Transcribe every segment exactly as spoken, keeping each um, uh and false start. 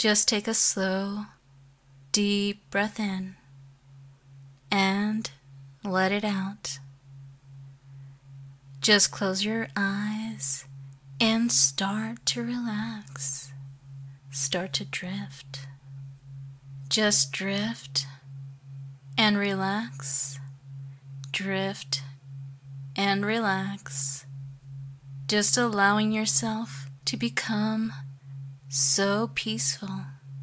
Just take a slow, deep breath in and let it out. Just close your eyes and start to relax. Start to drift. Just drift and relax. Drift and relax. Just allowing yourself to become so peaceful.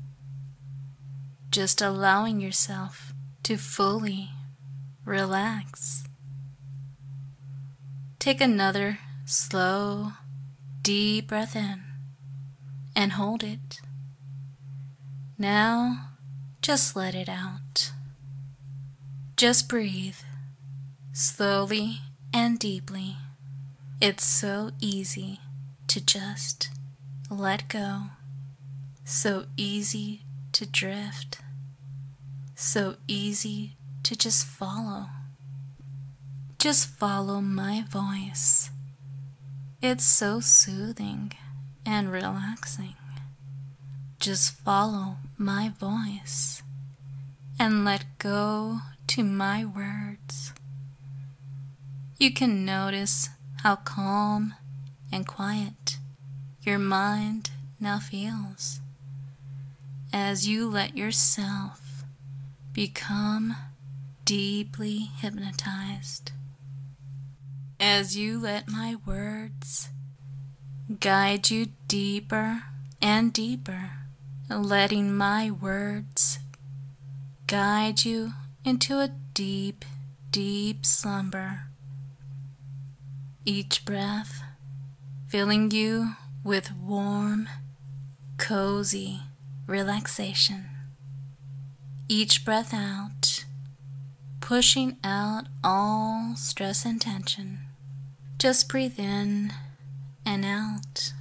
Just allowing yourself to fully relax. Take another slow, deep breath in and hold it. Now, just let it out. Just breathe slowly and deeply. It's so easy to just let go. So easy to drift. So easy to just follow. Just follow my voice. It's so soothing and relaxing. Just follow my voice and let go to my words. You can notice how calm and quiet your mind now feels as you let yourself become deeply hypnotized. As you let my words guide you deeper and deeper, letting my words guide you into a deep, deep slumber. Each breath filling you with warm, cozy relaxation. Each breath out, pushing out all stress and tension. Just breathe in and out,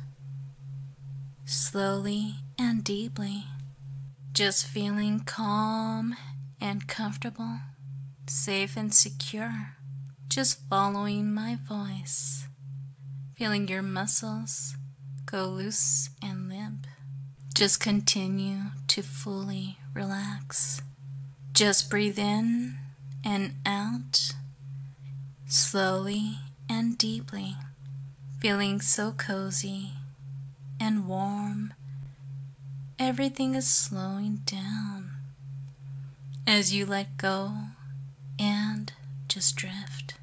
slowly and deeply. Just feeling calm and comfortable, safe and secure. Just following my voice, feeling your muscles go loose and limp. Just continue to fully relax. Just breathe in and out, slowly and deeply, feeling so cozy and warm. Everything is slowing down as you let go and just drift.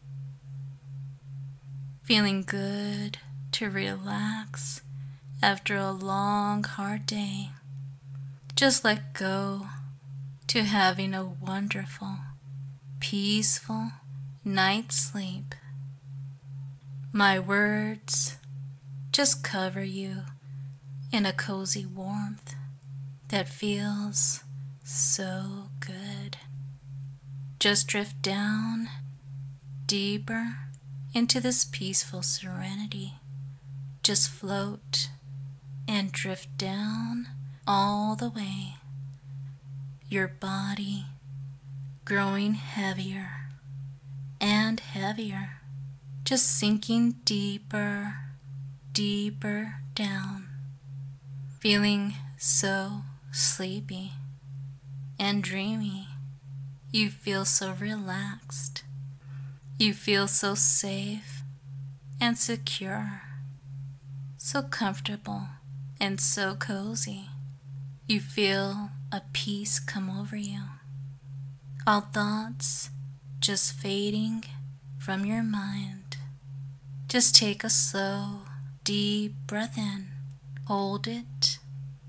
Feeling good to relax after a long, hard day. Just let go to having a wonderful, peaceful night's sleep. My words just cover you in a cozy warmth that feels so good. Just drift down deeper into this peaceful serenity. Just float and drift down all the way. Your body growing heavier and heavier. Just sinking deeper, deeper down. Feeling so sleepy and dreamy. You feel so relaxed. You feel so safe and secure. So comfortable and so cozy. You feel a peace come over you. All thoughts just fading from your mind. Just take a slow, deep breath in. Hold it.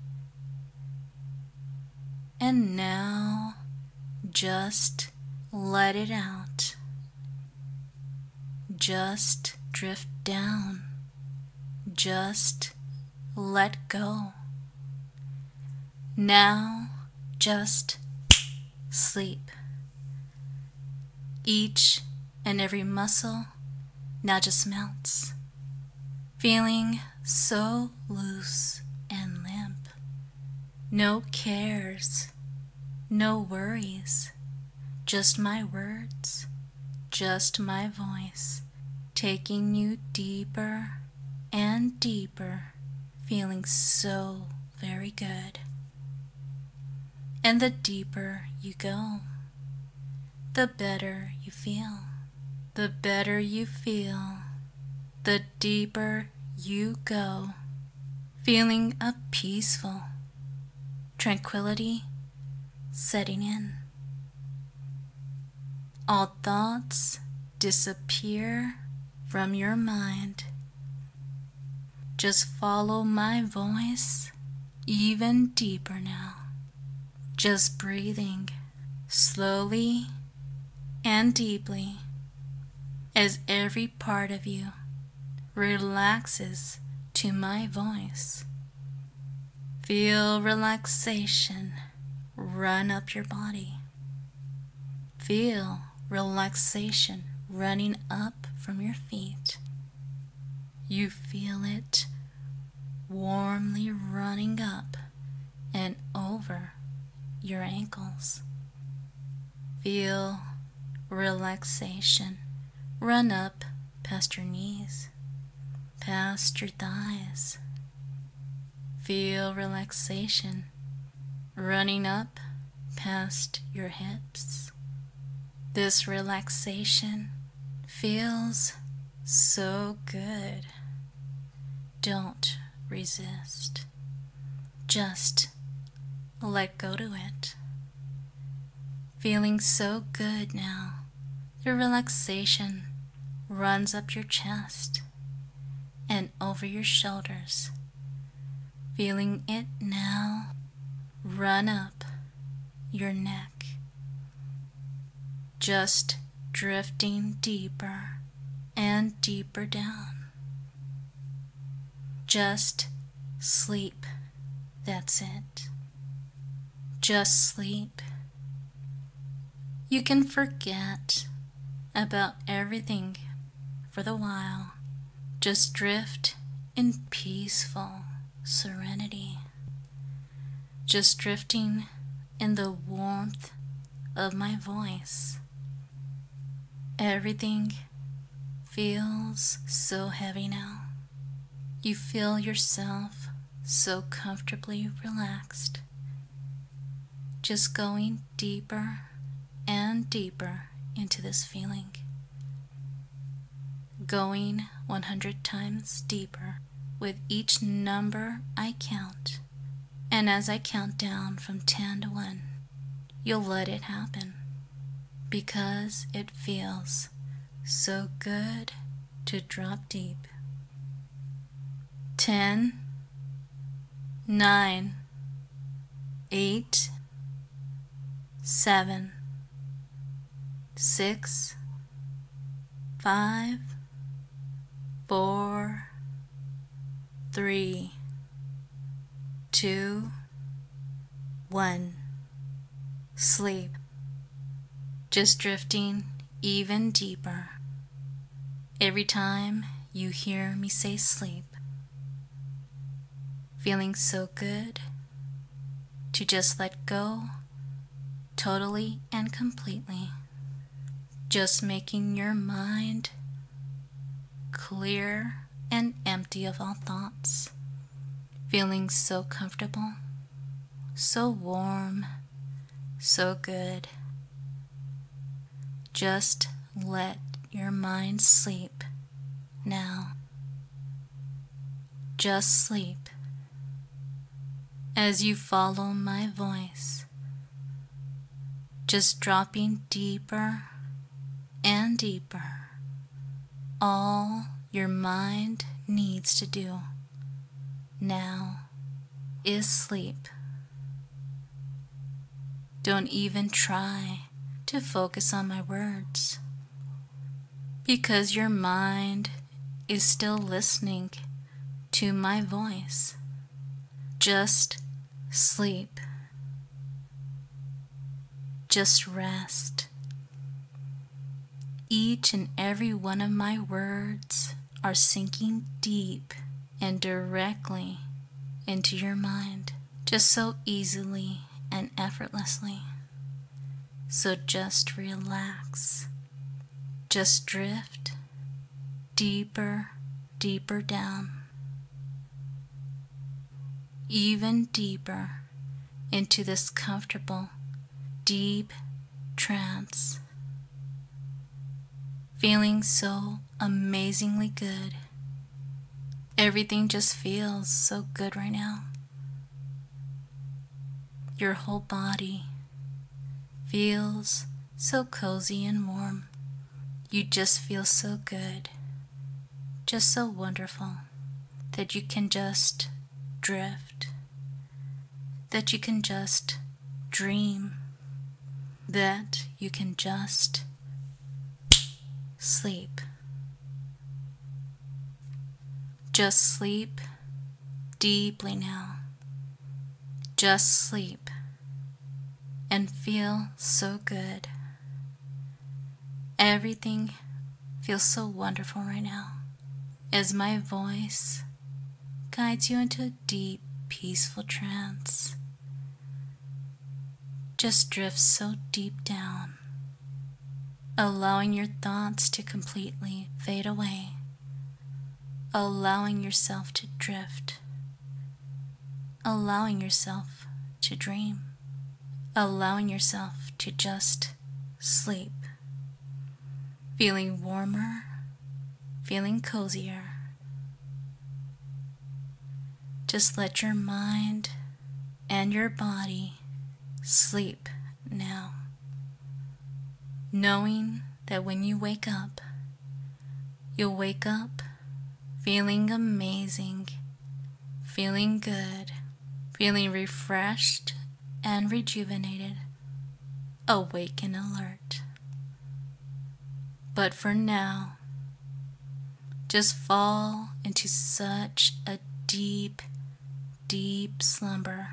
And now just let it out. Just drift down. Just let go. Now just sleep. Each and every muscle now just melts, feeling so loose and limp. No cares, no worries, just my words, just my voice, taking you deeper and deeper, feeling so very good. And the deeper you go, the better you feel. The better you feel, the deeper you go, feeling a peaceful tranquility setting in. All thoughts disappear from your mind. Just follow my voice even deeper now. Just breathing slowly and deeply as every part of you relaxes to my voice. Feel relaxation run up your body. Feel relaxation running up from your feet. You feel it warmly running up and over your ankles. Feel relaxation run up past your knees, past your thighs. Feel relaxation running up past your hips. This relaxation feels so good. Don't resist. Just let go to it. Feeling so good now. The relaxation runs up your chest and over your shoulders. Feeling it now run up your neck. Just drifting deeper and deeper down. Just sleep. That's it. Just sleep. You can forget about everything for the while. Just drift in peaceful serenity. Just drifting in the warmth of my voice. Everything feels so heavy now. You feel yourself so comfortably relaxed. Just going deeper and deeper into this feeling. Going one hundred times deeper with each number I count. And as I count down from ten to one, you'll let it happen. Because it feels so good to drop deep. Ten, nine, eight, seven, six, five, four, three, two, one. Sleep. Just drifting even deeper. Every time you hear me say sleep, feeling so good to just let go totally and completely. Just making your mind clear and empty of all thoughts. Feeling so comfortable, so warm, so good. Just let your mind sleep now. Just sleep as you follow my voice. Just dropping deeper and deeper. All your mind needs to do now is sleep. Don't even try to focus on my words, because your mind is still listening to my voice. Just sleep. Just rest. Each and every one of my words are sinking deep and directly into your mind, just so easily and effortlessly. So just relax. Just drift deeper, deeper down. Even deeper into this comfortable, deep trance, feeling so amazingly good. Everything just feels so good right now. Your whole body feels so cozy and warm. You just feel so good, just so wonderful, that you can just drift, that you can just dream, that you can just sleep. Just sleep deeply now. Just sleep and feel so good. Everything feels so wonderful right now as my voice guides you into a deep, peaceful trance. Just drift so deep down, allowing your thoughts to completely fade away, allowing yourself to drift, allowing yourself to dream, allowing yourself to just sleep, feeling warmer, feeling cozier. Just let your mind and your body sleep now, knowing that when you wake up, you'll wake up feeling amazing, feeling good, feeling refreshed and rejuvenated, awake and alert. But for now, just fall into such a deep, deep slumber,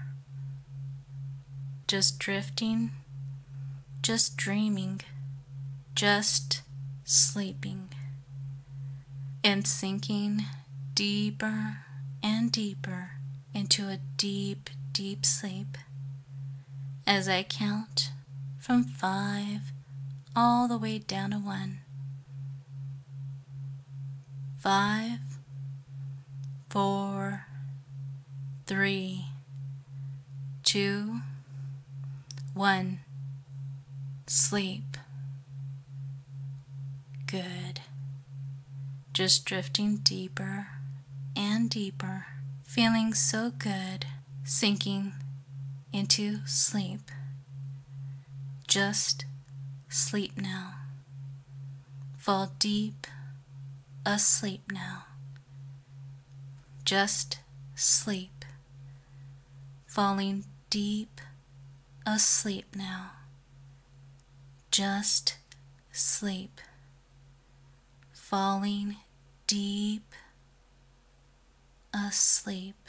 just drifting, just dreaming, just sleeping, and sinking deeper and deeper into a deep, deep sleep as I count from five all the way down to one. Five, four, three, two, one. Sleep. Good. Just drifting deeper and deeper, feeling so good, sinking into sleep. Just sleep now. Fall deep asleep now. Just sleep. Falling deep asleep now. Just sleep. Falling deep asleep.